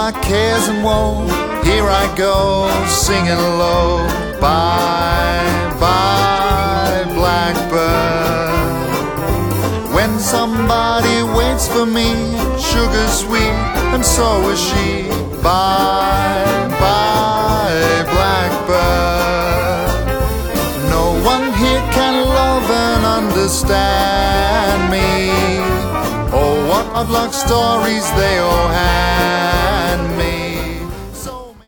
my cares and woe, here I go, singing low. Bye, bye, blackbird. When somebody waits for me, sugar sweet, and so is she. Bye, bye, blackbird. No one here can love and understand me. Oh, what odd luck stories they all hand me.